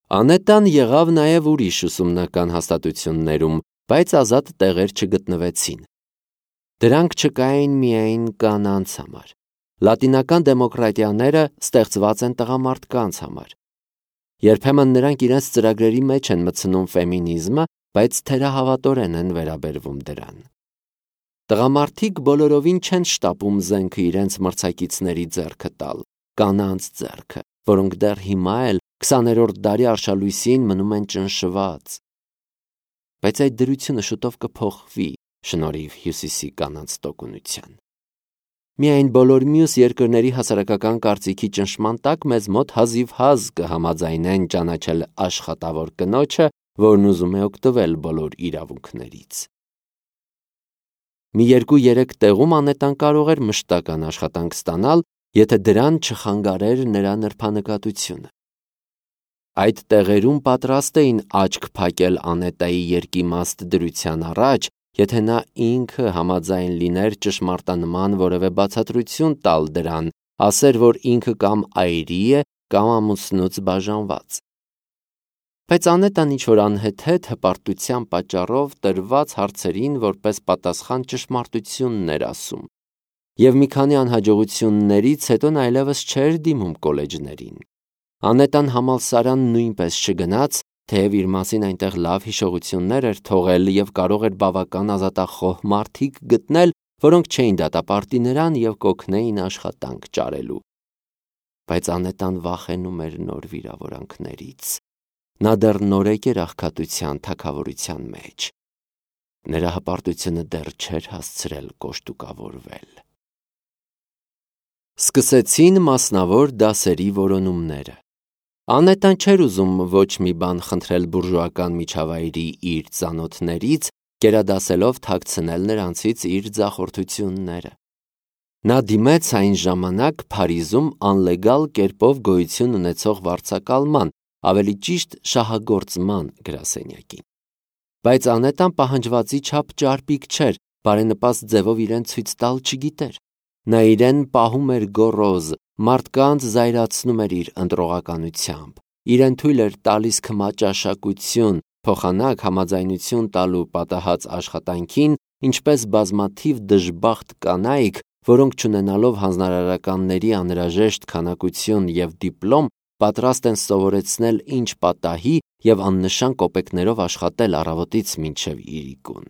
Անետան եղավ նաև ուրիշ ուսումնական հաստատություններում, բայց ազատ տեղեր չգտնվեցին։ Դրանք չկային միայն կանանց համար։ Լատինական դեմոկրատիաները ստեղծված են տղամարդկանց համար։ Երբեմն նրանք իրենց ծրագրերի մեջ են մտցնում ֆեմինիզմը, բայց թերահավատորեն են վերաբերվում դրան։ Տղամարդիկ բոլորովին չեն շտապում զենքը իրենց մրցակիցների ձեռքը տալ, կանանց ձեռքը, որոնք դեռ հիմա էլ 20-րդ դարի արշալույսին մնում են ճնշված։ Բայց այդ դրությունը շուտով կփոխվի շնորհիվ հյուսիսի կանանց տոկունության։ Միայն բոլոր մյուս երկրների հասարակական կարծիքի ճնշման տակ մեզ մոտ հազիվհազ կհամաձայնեն ճանաչել աշխատավոր կնոջը, որն ուզում է օգտվել բոլոր իրավունքներից։ Մի 2-3 տեղում Անետան կարող էր մշտական աշխատանք ստանալ, եթե դրան չխանգարեր նրա նրբանկատությունը։ Այդ տեղերում պատրաստ էին աչք փակել Անետայի երկիմաստ դրության առաջ, եթե նա ինքը համաձայն լիներ ճշմարտանման որևէ բացատրություն տալ դրան, ասեր, որ ինքը կամ այրի է, կամ ամուսնուց բաժանված։ Բայց Անետան ինչ-որ անհեթեթ հպարտության պատճառով տրված հարցերին որպես պատասխան ճշմարտությունն էր ասում, և մի քանի անհաջողություններից հետո նա այլևս չէր դիմում կոլեջներին։ Անետան համալսարան նույնպես չգնաց, թեև իր մասին այնտեղ լավ հիշողություններ էր թողել և կարող էր բավական ազատախոհ մարդիկ գտնել, որոնք չէին դատապարտի նրան և կօգնեին աշխատանք ճարելու։ Բայց Անետան վախենում էր նոր վիրավորանքներից։ Նա դեռ նորեկ էր աղքատության թագավորության մեջ։ Նրա հպարտությունը դեռ չէր հասցրել կոշտուկավորվել։ Սկսեցին մասնավոր դասերի որոնումները։ Անետան չէր ուզում ոչ մի բան խնդրել բուրժուական միջավայրի իր ծանոթներից, գերադասելով թաքցնել նրանցից իր ձախորդությունները։ Նա դիմեց այն ժամանակ Փարիզում անլեգալ կերպով գոյություն ունեցող վարձակալման, ավելի ճիշտ շահագործման գրասենյակին։ Բայց Անետան պահանջվածի չափ ճարպիկ չէր, բարենպաստ ձևով իրեն ցույց տալ չգիտեր։ Նա իրեն պահում էր գոռոզ, մարդկանց զայրացնում էր իր ընտրողականությամբ, իրեն թույլ էր տալիս քմաճաշակություն, փոխանակ համաձայնություն տալու պատահած աշխատանքին, ինչպես բազմաթիվ դժբախտ կանայք, որոնք չունենալով հանձնարարականների անհրաժեշտ քանակություն և դիպլոմ, պատրաստ են սովորեցնել ինչ պատահի և աննշան կոպեկներով աշխատել առավոտից մինչև իրիկուն։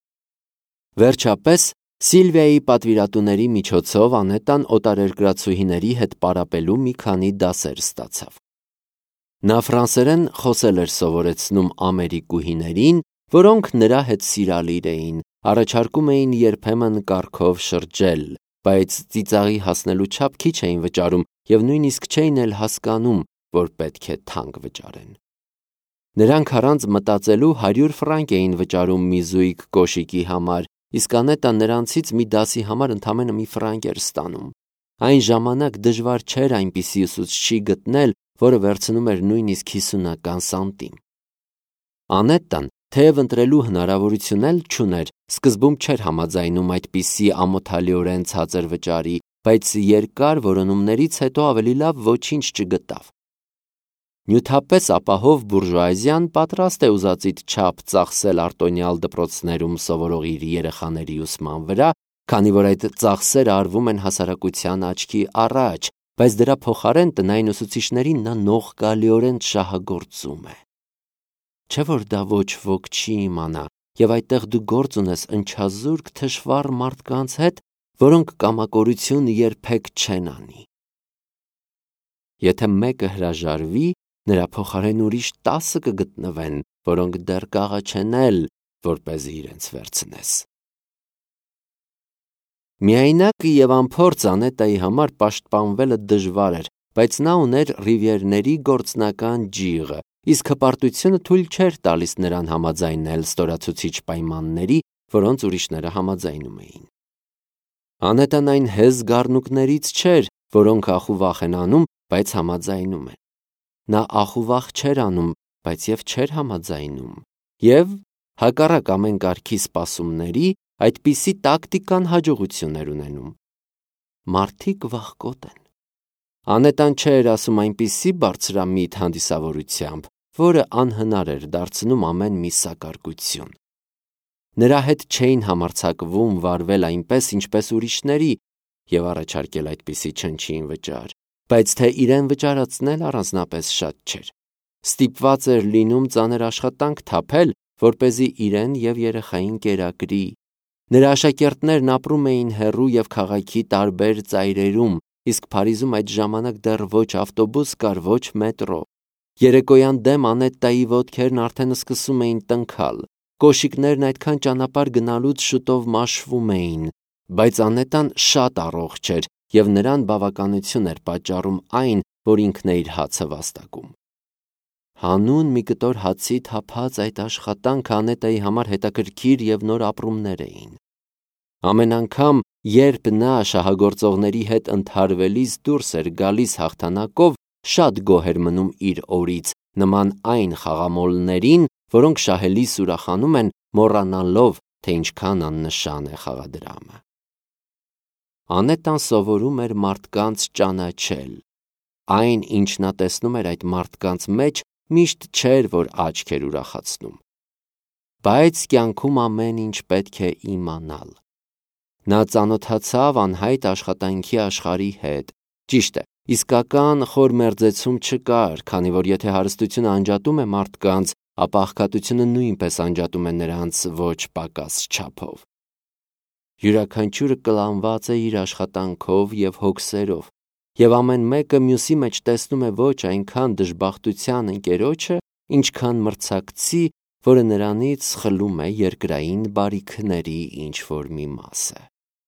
Վերջապես, Սիլվիայի պատվիրատուների միջոցով Անետան օտարերկրացուհիների հետ պարապելու մի քանի դասեր ստացավ։ Նա ֆրանսերեն խոսել էր սովորեցնում ամերիկուհիներին, որոնք նրա հետ սիրալիր էին, առաջարկում էին երբեմն կառքով շրջել, բայց ծիծաղի հասնելու չափ քիչ էին վճարում և նույնիսկ չէին էլ հասկանում, որ պետք է թանկ վճարեն։ Նրանք առանց մտածելու 100 ֆրանկ էին վճարում մի զույգ կոշիկի համար, իսկ Անետան նրանցից մի դասի համար ընդամենը մի ֆրանկ էր ստանում։ Այն ժամանակ դժվար չէր այնպիսի ուսուցչի գտնել, որը վերցնում էր նույնիսկ 50 սանտիմ։ Անետան, թեև ընտրելու հնարավորություն էլ չուներ, սկզբում չէր համաձայնում այդպիսի ամոթալիորեն ցածր վճարի, բայց երկար որոնումներից հետո ավելի լավ ոչինչ չգտավ։ Նյութապես ապահով բուրժուազիան պատրաստ է ուզածիդ չափ ծախսել արտոնյալ դպրոցներում սովորող իր երեխաների ուսման վրա, քանի որ այդ ծախսերը արվում են հասարակության աչքի առաջ, բայց դրա փոխարեն տնային ուսուցիչներին նա նողկալիորեն շահագործում է։ Չէ՞ որ դա ոչ ոք չի իմանա, և այդտեղ դու գործ ունես ընչազուրկ թշվառ մարդկանց հետ, որոնք կամակորություն երբեք չեն անի։ Եթե մեկը հրաժարվի, նրա փոխարեն ուրիշ 10 կգտնվեն, որոնք դեռ կաղաչեն էլ, որպեսզի իրենց վերցնես։ Միայնակ և անփորձ Անետայի համար պաշտպանվելը դժվար էր, բայց նա ուներ Ռիվիերների գործնական ջիղը, իսկ հպարտությունը թույլ չէր տալիս նրան համաձայնել ստորացուցիչ պայմանների, որոնց ուրիշները համաձայնում էին։ Անետան այն հեզ գառնուկներից չէր, որոնք ախուվախ են անում, բայց համաձայնում են։ Նա ախուվախ չէր անում, բայց և չէր համաձայնում, և, հակառակ ամեն կարգի սպասումների, այդպիսի տակտիկան հաջողություն էր ունենում։ Մարդիկ վախկոտ են։ Անետան չէր ասում այնպիսի բարձրամիտ հանդիսավորությամբ, որը անհնար էր դարձնում ամեն մի սակարկություն։ Նրա հետ չէին համարձակվում վարվել այնպես, ինչպես ուրիշների և առաջարկել այդպիսի չնչին վճար, բայց թե իրեն վճարացնել առանձնապես շատ չէր։ Ստիպված էր լինում ծանր աշխատանք թափել, որպեսզի իրեն և երեխային կերակրի։ Նրա աշակերտներն ապրում էին հեռու և քաղաքի տարբեր ծայրերում, իսկ Փարիզում այդ ժամանակ դեռ ոչ ավտոբուս կար, ոչ մետրո։ Երեկոյան դեմ Անետտայի ոտքերն արդեն սկսում էին տնքալ։ Կոշիկներն այդքան ճանապարհ գնալուց շուտով մաշվում էին, բայց Անետտան շատ առողջ էր և նրան բավականություն էր պատճառում այն, որ ինքն է իր հացը վաստակում։ Հանուն մի կտոր հացի թափած այդ աշխատանքը Անետտայի համար հետաքրքիր և նոր ապրումներ էին։ Ամեն անգամ, երբ նա շահագործողների հետ ընդհարվելիս դուրս էր գալիս հաղթանակով, շատ գոհ էր մնում իր օրից, նման այն խաղամոլներին, որոնք շահելիս ուրախանում են, մոռանալով, թե ինչքան աննշան է խաղադրամը։ Անետտան սովորում էր մարդկանց ճանաչել։ Այն, ինչ նա տեսնում էր այդ մարդկանց մեջ, միշտ չէր, որ աչք էր ուրախացնում։ Բայց կյանքում ամեն ինչ պետք է իմանալ։ Նա ծանոթացավ անհայտ աշխատանքի աշխարհի հետ։ Ճիշտ է, իսկական խոր մերձեցում չկար, քանի որ եթե հարստությունը անջատում է մարդկանց, ապա աղքատությունը նույնպես անջատում է նրանց ոչ պակաս չափով։ Յուրաքանչյուրը կլանված է իր աշխատանքով և հոգսերով, և ամեն մեկը մյուսի մեջ տեսնում է ոչ այնքան դժբախտության ընկերոջը, ինչքան մրցակցի, որը նրանից խլում է երկրային բարիքների ինչ-որ մի մասը։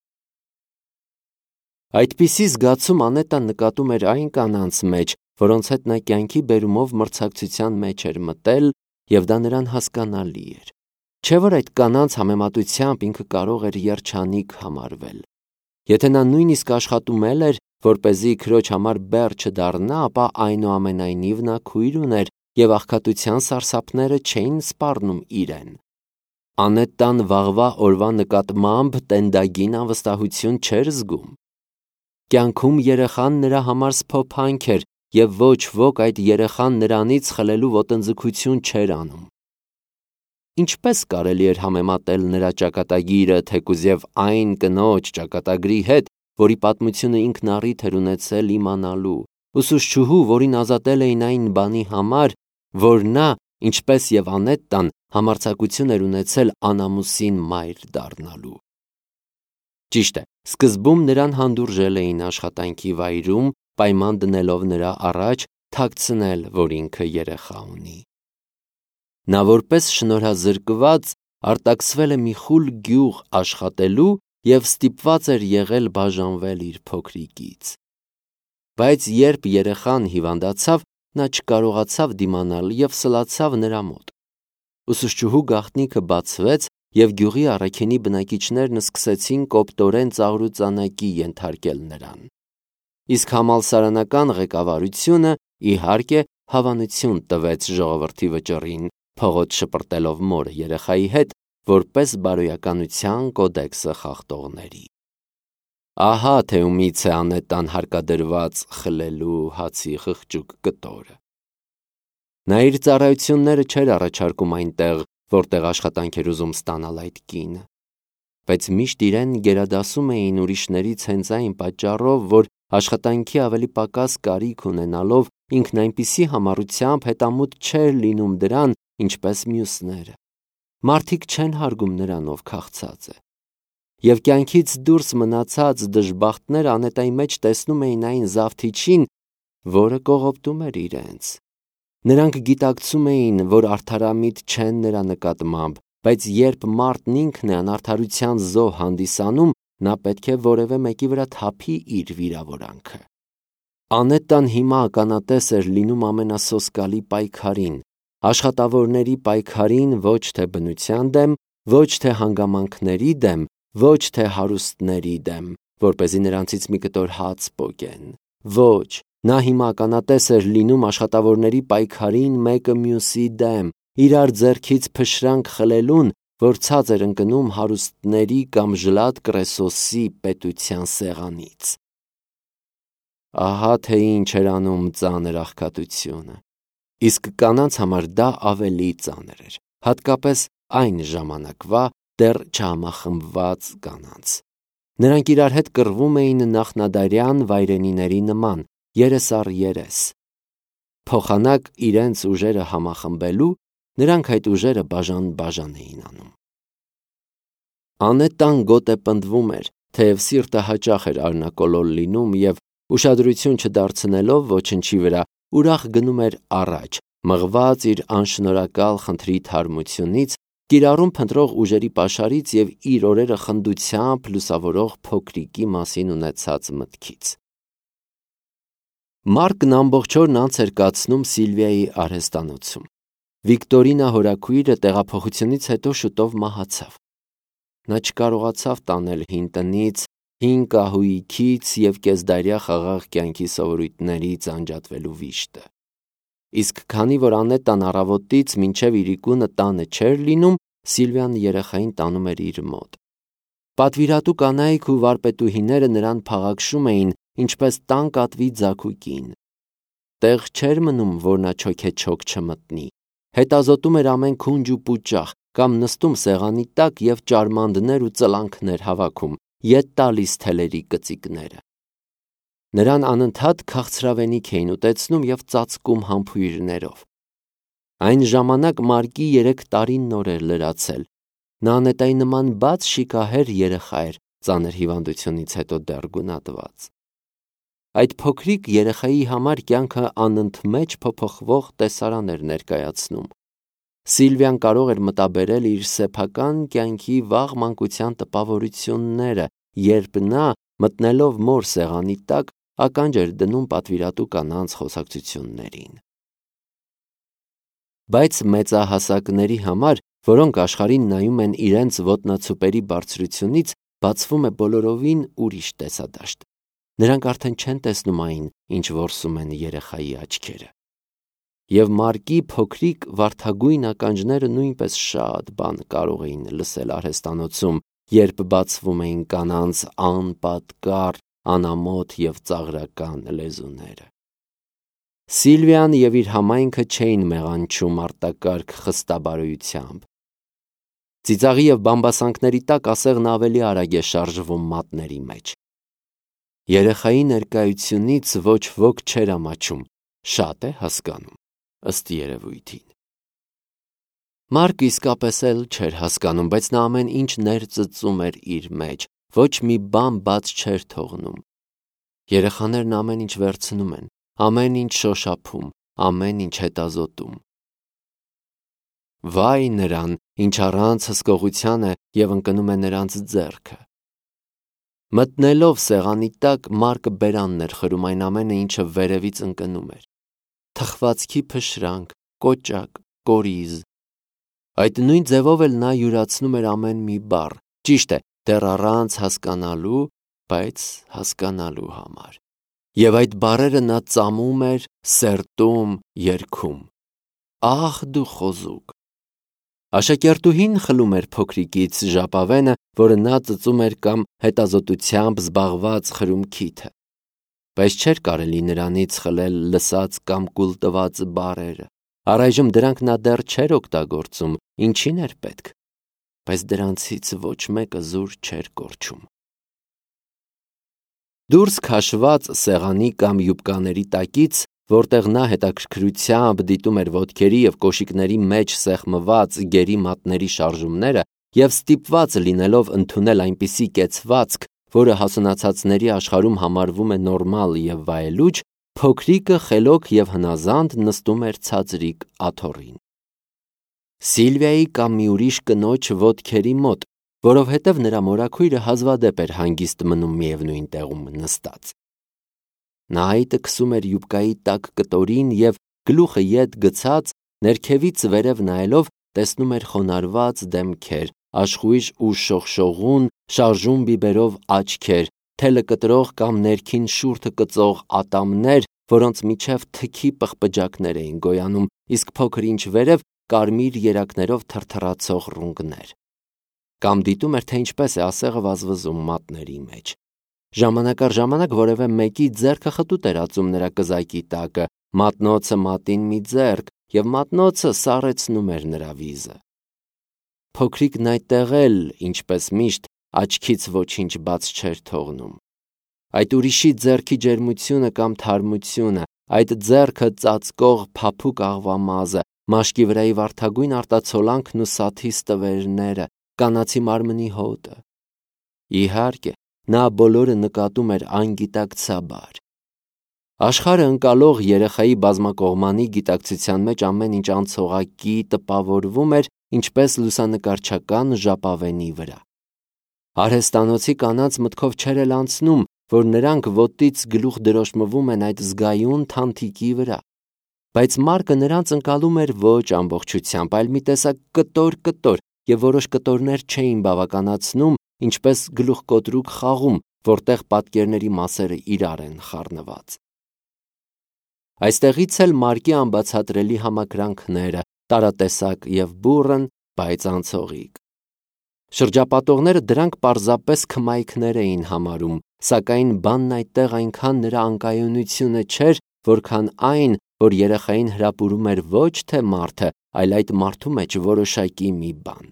Այդպիսի զգացում Անետտան նկատում էր այն կանանց մեջ, որոնց հետ նա կյանքի բերումով մրցակցության մեջ էր մտել, և դա նրան հասկանալի էր։ Չէ՞ որ այդ կանանց համեմատությամբ ինքը կարող էր երջանիկ համարվել։ Եթե նա նույնիսկ աշխատում էր, որպեսզի քրոջ համար բեռ չդառնա, ապա այնուամենայնիվ նա քույր ուներ, և աղքատության սարսափները չէին սպառնում իրեն։ Անետտան վաղվա օրվա նկատմամբ տենդագին անվստահություն չէր զգում։ Կյանքում երեխան նրա համար սփոփանք էր, և ոչ ոք այդ երեխան նրանից խլելու ոտնձգություն չէր անում։ Ինչպե՞ս կարելի էր համեմատել նրա ճակատագիրը, թեկուզև այն կնոջ ճակատագրի հետ, որի պատմությունը ինքն առիթ էր ունեցել իմանալու, ուսուցչուհու, որին ազատել էին այն բանի համար, որ նա, ինչպես և Անետտան, համարձակություն էր ունեցել անամուսին մայր դառնալու։ Ճիշտ է, սկզբում նրան հանդուրժել էին աշխատանքի վայրում, պայման դնելով նրա առաջ թաքցնել, որ ինքը երեխա ունի։ Նա որպես շնորհազրկված արտաքսվել է մի խուլ գյուղ աշխատելու և ստիպված էր եղել բաժանվել իր փոքրիկից։ Բայց երբ երեխան հիվանդացավ, նա չկարողացավ դիմանալ և սլացավ նրա մոտ։ Ուսուցչուհու գաղտնիքը բացվեց, և գյուղի առաքինի բնակիչներն սկսեցին կոպտորեն ծաղրուծանակի ենթարկել նրան։ Իսկ համալսարանական ղեկավարությունը, իհարկե, հավանություն տվեց ժողովրդի վճռին, փողոց շպրտելով մորը երեխայի հետ, որպես բարոյականության կոդեքսը խախտողների։ Ահա թե ումից է Անետտան հարկադրված խլելու հացի խղճուկ կտորը։ Նա իր ծառայությունները չէր առաջարկում այնտեղ, որտեղ աշխատանք էր ուզում ստանալ այդ կինը, բայց միշտ իրեն գերադասում էին ուրիշներից հենց այն պատճառով, որ աշխատանքի ավելի պակաս կարիք ունենալով, ինքն այնպիսի համառությամբ հետամուտ չէր լինում դրան, ինչպես մյուսները։ Մարդիկ չեն հարգում նրան, ով քաղցած է։ Եվ կյանքից դուրս մնացած դժբախտները Անետտայի մեջ տեսնում էին այն զավթիչին, որը կողոպտում էր իրենց։ Նրանք գիտակցում էին, որ արդարամիտ չեն նրա նկատմամբ, բայց երբ մարդն ինքն է անարդարության զոհ հանդիսանում, նա պետք է որևէ մեկի վրա թափի իր վիրավորանքը։ Անետտան հիմա ականատես էր լինում ամենասոսկալի պայքարին, աշխատավորների պայքարին ոչ թե բնության դեմ, ոչ թե հանգամանքների դեմ, ոչ թե հարուստների դեմ, որպեսզի նրանցից մի կտոր հաց պոկեն։ Ոչ, նա հիմա ականատես էր լինում աշխատավորների պայքարին մեկը մյուսի դեմ, իրար ձեռքից փշրանք խլելուն, որ ցած էր ընկնում հարուստների կամ Ժլատ Կրեսոսի պետության սեղանից։ Ահա թե ինչ էր անում ծանր աղքատությունը։ Իսկ կանանց համար դա ավելի ծանր էր, հատկապես այն ժամանակվա դեռ չհամախմբված կանանց։ Նրանք իրար հետ կռվում էին նախնադարյան վայրենիների նման, երես առ երես։ Փոխանակ իրենց ուժերը համախմբելու, նրանք այդ ուժերը բաժան էին անում։ Անետան գոտե պնդվում էր, թեև սիրտը հաճախ էր արնակոլոլ լինում և ուշադրություն չդարձնելով ոչնչի վրա, ուրախ գնում էր առաջ, մղված իր անշնորհակալ խնդրի թարմությունից, կիրառում փնտրող ուժերի պաշարից և իր օրերը խնդությամբ լուսավորող փոքրիկի մասին ունեցած մտքից։ Մարկն ամբողջ օրն անց էր կացնում Սիլվիայի արհեստանոցում։ Վիկտորինա հորաքույրը տեղափոխությունից հետո շուտով մահացավ։ Նա չկարողացավ տանել հին տնից, հին կահույքից և կեսդարյա խաղաղ կյանքի սովորույթներից անջատվելու վիշտը։ Իսկ քանի որ Անետան առավոտից մինչև իրիկունը տանը չէր լինում, Սիլվիան երեխային տանում էր իր մոտ։ Պատվիրատու կանայք ու վարպետուհիները նրան փաղաքշում էին, ինչպես տան կատվի ձագուկին։ Տեղ չէր մնում, որ նա չոքեչոք չմտնի, հետազոտում էր ամեն քունջ ու պուճախ, կամ նստում սեղանի տակ և ճարմանդներ ու ծլանքներ հավաքում, ետ տալիս թելերի կծիկները։ Նրան անընդհատ քաղցրավենիք էին ուտեցնում և ծածկում համբույրներով։ Այն ժամանակ Մարկի 3 տարին նոր էր լրացել։ Նա Անետայի նման բաց շիկահեր երեխա էր, ծանր հիվանդությունից հետո դեռ գունատված։ Այդ փոքրիկ երեխայի համար կյանքը անընդմեջ փոփոխվող տեսարան էր ներկայացնում։ Սիլվիան կարող էր մտաբերել իր սեփական կյանքի վաղ մանկության տպավորությունները, երբ նա, մտնելով մոր սեղանի տակ, ականջ էր դնում պատվիրատու կանանց խոսակցություններին։ Բայց մեծահասակների համար, որոնք աշխարհին նայում են իրենց ոտնացուպերի բարձրությունից, բացվում է բոլորովին ուրիշ տեսադաշտ։ Նրանք արդեն չեն տեսնում այն, ինչ որսում են երեխայի աչքերը։ Եվ Մարկի փոքրիկ վարդագույն ականջները նույնպես շատ բան կարող էին լսել արհեստանոցում, երբ բացվում էին կանանց անպատկառ, անամոթ և ծաղրական լեզուները։ Սիլվիան և իր համայնքը չէին մեղանչում արտակարգ խստաբարոյությամբ։ Ծիծաղի և բամբասանքների տակ ասեղն ավելի արագ է շարժվում մատների մեջ։ Երեխայի ներկայությունից ոչ ոք չէր ամաչում, շատ է հասկանում, ըստ երևույթին։ Մարկը իսկապես էլ չէր հասկանում, բայց նա ամեն ինչ ներծծում էր իր մեջ, ոչ մի բան բաց չէր թողնում։ Երեխաներն ամեն ինչ վերցնում են, ամեն ինչ շոշափում, ամեն ինչ հետազոտում։ Վայ նրան, ինչ առանց հսկողության է և ընկնում է նրանց ձեռքը։ Մտնելով սեղանի տակ, Մարկը բերանն էր խրում այն ամենը, ինչը վերևից ընկնում էր։ Թխվածքի փշրանք, կոճակ, կորիզ։ Այդ նույն ձևով էլ նա յուրացնում էր ամեն մի բառ, ճիշտ է, դեռ առանց հասկանալու, բայց հասկանալու համար։ Եվ այդ բառերը նա ծամում էր, սերտում, երգում։ Ահ դու խոզուկ։ Աշակերտուհին խլում էր փոքրիկից ժապավենը, որը նա ծծում էր կամ հետազոտությամբ զբաղված խրում քիթը։ Բայց չէր կարելի նրանից խլել լսած կամ կուլ տված բառերը։ Առայժմ դրանք նա դեռ չէր օգտագործում, ինչին էր պետք։ Բայց դրանցից ոչ մեկը զուր չէր կորչում։ Դուրս քաշված սեղանի կամ յուբկաների տակից, որտեղ նա հետաքրքրությամբ դիտում էր ոտքերի և կոշիկների մեջ սեղմված գերի մատների շարժումները և ստիպված լինելով ընդունել այնպիսի կեցվածք, որը հասունացածների աշխարհում համարվում է նորմալ և վայելուչ, փոքրիկը խելոք և հնազանդ նստում էր ցածրիկ աթոռին։ Սիլվիայի կամ մի ուրիշ կնոջ ոտքերի մոտ, որովհետև նրա մորաքույրը հազվադեպ էր հանգիստ մնում միևնույն տեղում նստած։ Նա այտը քսում էր յուբկայի տակ կտորին և, գլուխը ետ գցած, ներքևից վերև նայելով, տեսնում էր խոնարհված դեմքեր, աշխույժ ու շողշողուն, շարժուն բիբերով աչքեր, թելը կտրող կամ ներքին շուրթը կծող ատամներ, որոնց միջև թքի պղպջակներ էին գոյանում, իսկ փոքր ինչ վերև կարմիր երակներով թրթռացող ռունգներ։ Կամ դիտում էր, թե ինչպես է ասեղը վազվզում մատների մեջ։ Ժամանակ առ ժամանակ որևէ մեկի ձեռքը խտուտ էր ածում նրա կզակի տակը, մատնոցը մատին մի ձեռք, և մատնոցը սառեցնում էր նրա վիզը։ Փոքրիկն այդտեղ էլ, ինչպես միշտ, աչքից ոչինչ բաց չէր թողնում։ Այդ ուրիշի ձեռքի ջերմությունը կամ թարմությունը, այդ ձեռքը ծածկող փափուկ աղվամազը, մաշկի վրայի վարդագույն արտացոլանքն ու սաթի ստվերները, կանացի մարմնի հոտը։ Իհարկե, նա բոլորը նկատում էր անգիտակցաբար։ Աշխարհը ընկալող երեխայի բազմակողմանի գիտակցության մեջ ամեն ինչ անցողակի տպավորվում էր ինչպես լուսանկարչական ժապավենի վրա։ Արհեստանոցի կանանց մտքով չէր էլ անցնում, որ նրանք ոտից գլուխ դրոշմվում են այդ զգայուն թանթիկի վրա, բայց Մարկը նրանց ընկալում էր ոչ ամբողջությամբ, այլ մի տեսակ կտոր, և որոշ կտորներ չէին բավականացնում, ինչպես գլուխկոտրուկ խաղում, որտեղ պատկերների մասերը իրար են խառնված։ Այստեղից էլ Մարկի անբացատրելի համակրանքները, տարատեսակ և բուռն, բայց անցողիկ։ Շրջապատողները դրանք պարզապես քմայքներ էին համարում, սակայն բանն այդտեղ այնքան նրա անկայունությունը չէր, որքան այն, որ երեխային հրապուրում էր ոչ թե մարդը, այլ այդ մարդու մեջ որոշակի մի բան։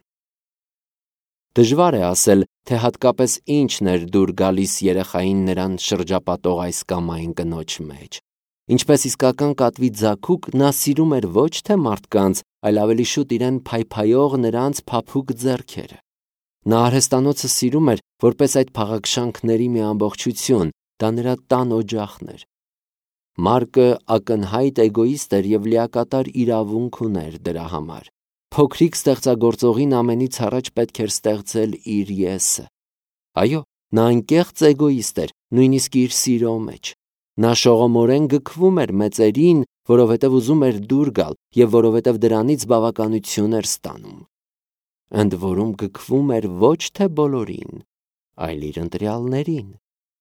Դժվար է ասել, թե հատկապես ինչն էր դուր գալիս երեխային նրան շրջապատող այս կամ այն կնոջ մեջ։ Ինչպես իսկական կատվի ձագուկ, նա սիրում էր ոչ թե մարդկանց, այլ ավելի շուտ իրեն փայփայող նրանց փափուկ ձեռքերը։ Նա արհեստանոցը սիրում էր որպես այդ փաղաքշանքների մի ամբողջություն, դա նրա տան օջախն էր։ Մարկը ակնհայտ էգոիստ էր և լիակատար իրավունք ուներ դրա համար։ Փոքրիկ ստեղծագործողին ամենից առաջ պետք էր ստեղծել իր եսը։ Այո, նա անկեղծ էգոիստ էր, նույնիսկ իր սիրո մեջ։ Նա շողոմորեն գքվում էր մեծերին, որովհետև ուզում էր դուր գալ և որովհետև դրանից բավականություն էր ստանում։ Ընդ որում գքվում էր ոչ թե բոլորին, այլ իր ընտրյալներին։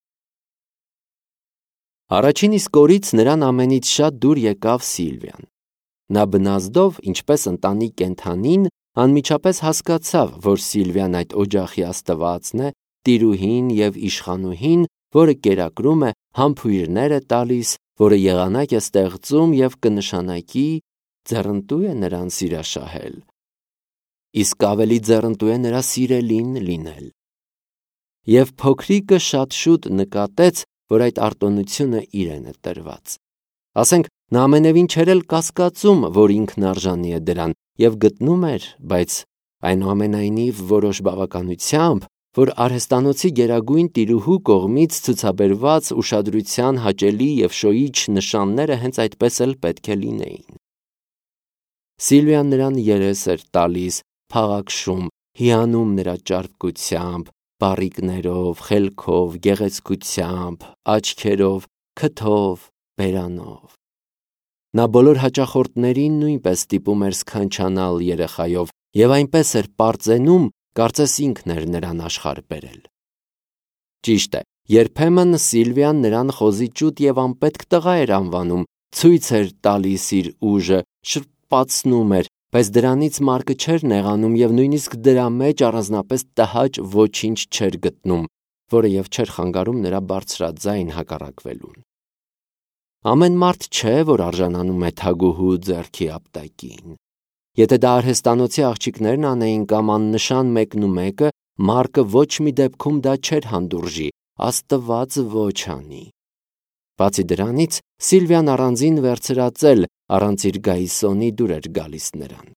Առաջին իսկ օրից նրան ամենից շատ դուր եկավ Սիլվիան։ Նա բնազդով, ինչպես ընտանի կենդանին, անմիջապես հասկացավ, որ Սիլվիան այդ օջախի աստվածն է, տիրուհին և իշխանուհին, որը կերակրում է, համբույրներ է տալիս, որը եղանակ է ստեղծում և կնշանակի, ձեռնտու է նրան սիրաշահել։ Իսկ ավելի ձեռնտու է նրա սիրելին լինել։ Եվ փոքրիկը շատ շուտ նկատեց, որ այդ արտոնությունը իրեն է տրված։ Ասենք, նա ամենևին չէր էլ կասկածում, որ ինքն արժանի է դրան, և գտնում էր, բայց այնուամենայնիվ որոշ բավականությամբ, որ արհեստանոցի գերագույն տիրուհու կողմից ցուցաբերված ուշադրության հաճելի և շոյիչ նշանները հենց այդպես էլ պետք է լինեին։ Սիլվիան նրան երես էր տալիս, փաղաքշում, հիանում նրա ճարպկությամբ, պառիկներով, խելքով, գեղեցկությամբ, աչքերով, քթով, բերանով։ Նա բոլոր հաճախորդներին նույնպես ստիպում էր սքանչանալ երեխայով և այնպես էր պարծենում, կարծես ինքն էր նրան աշխարհ բերել։ Ճիշտ է, երբեմն Սիլվիան նրան խոզի ճուտ և անպետք տղա էր անվանում, ցույց էր տալիս իր ուժը, շրպացնում էր, բայց դրանից Մարկը չէր նեղանում և նույնիսկ դրա մեջ առանձնապես տհաճ ոչինչ չէր գտնում, որը և չէր խանգարում նրա բարձրաձայն հակառակվելուն։ Ամեն մարդ չէ, որ արժանանում է թագուհու ձեռքի ապտակին։ Եթե դա արհեստանոցի աղջիկներն անեին կամ աննշան մեկնումեկը, Մարկը ոչ մի դեպքում դա չէր հանդուրժի, Աստված ոչ անի։ Բացի դրանից, Սիլվիան առանձին վերցրածել, առանց իր գայիսոնի դուր էր գալիս նրան։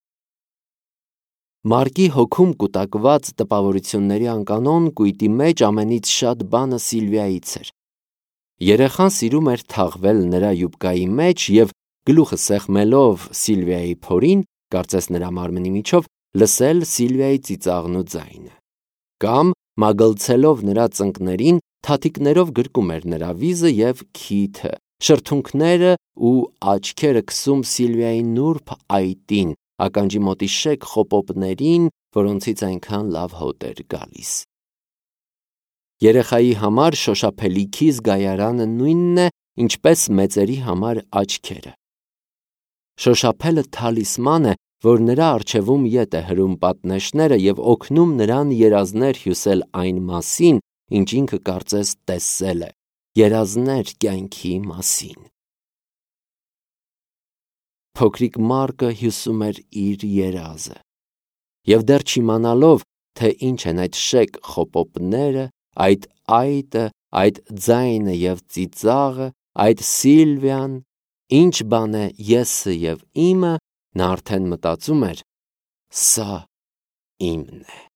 Մարկի հոգում կուտակված տպավորությունների անկանոն կույտի մեջ ամենից շատ բանը Սիլվիայից էր։ Երեխան սիրում էր թաղվել նրա յուբկայի մեջ և գլուխը սեղմելով Սիլվիայի փորին, կարծես նրա մարմնի միջով, լսել Սիլվիայի ծիծաղն ու ձայնը։ Կամ մագլցելով նրա ծնկներին, թաթիկներով գրկում էր նրա վիզը և քիթը, շրթունքները ու աչքերը քսում Սիլվիայի նուրբ այտին, ականջի մոտիշեք խոպոպներին, որոնցից այնքան լավ հոտ էր գալիս։ Երեխայի համար շոշափելիքի զգայարանը նույնն է, ինչպես մեծերի համար աչքերը։ Շոշափելը թալիսման է, որ նրա առջևում ետ է հրում պատնեշները և օգնում նրան երազներ հյուսել այն մասին, ինչ ինքը կարծես տեսել է, երազներ կյանքի մասին։ փոքրիկ Մարկը հյուսում էր իր երազը։ Եվ դեռ չիմանալով, թե ինչ են այդ շեկ խոպոպները, այդ այտը, այդ ձայնը և ծիծաղը, այդ Սիլվիան, ինչ բան է եսը և իմը, նա արդեն մտածում էր. «Սա իմն է»։